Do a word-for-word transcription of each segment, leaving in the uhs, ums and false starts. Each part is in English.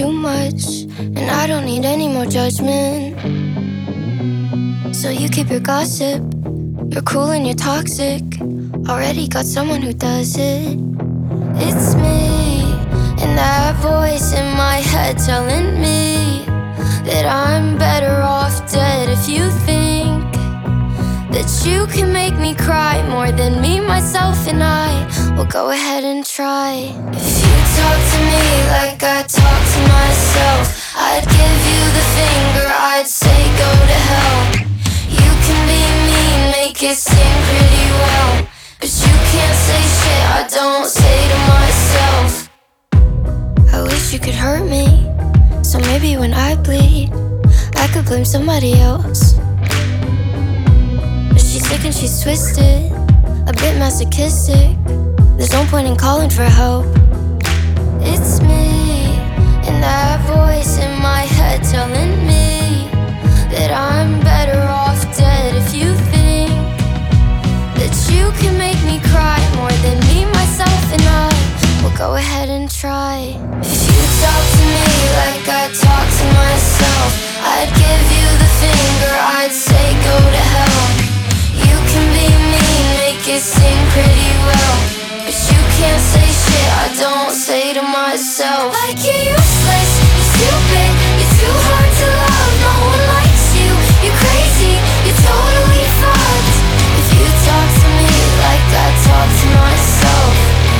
too much, and I don't need any more judgment. So you keep your gossip, you're cool and you're toxic. Already got someone who does it. It's me, and that voice in my head telling me that I'm better off dead. If you think that you can make me cry more than me, myself, and I, well, go ahead and try. If you talk to me like I talk to myself, I'd give you the finger, I'd say go to hell. You can be mean, make it seem pretty well, but you can't say shit I don't say to myself. I wish you could hurt me, so maybe when I bleed, I could blame somebody else. But she's sick and she's twisted, a bit masochistic. There's no point in calling for help. It's me, and that voice in my head telling me that I'm better off dead. If you think that you can make me cry more than me, myself, and I, well, go ahead and try. If you talk to me like I talk to myself, I'd give you the finger, I'd say go to hell. You can be mean, make it seem pretty well, but you can't say shit I don't say to myself. Like you're useless, you're stupid, you're too hard to love. No one likes you, you're crazy, you're totally fucked. If you talk to me like I talk to myself,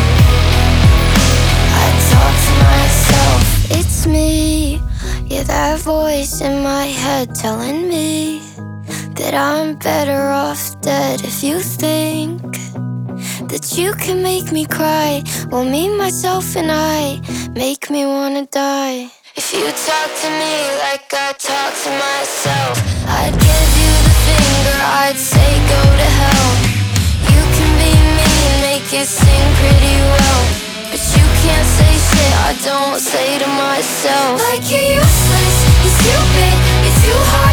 I talk to myself. It's me, yeah, that voice in my head telling me that I'm better off dead. If you think that you can make me cry, well, me, myself, and I, make me wanna die. If you talk to me like I talk to myself, I'd give you the finger, I'd say go to hell. You can be mean, make it seem pretty well, but you can't say shit I don't say to myself. Like you're useless, you're stupid, you're too hard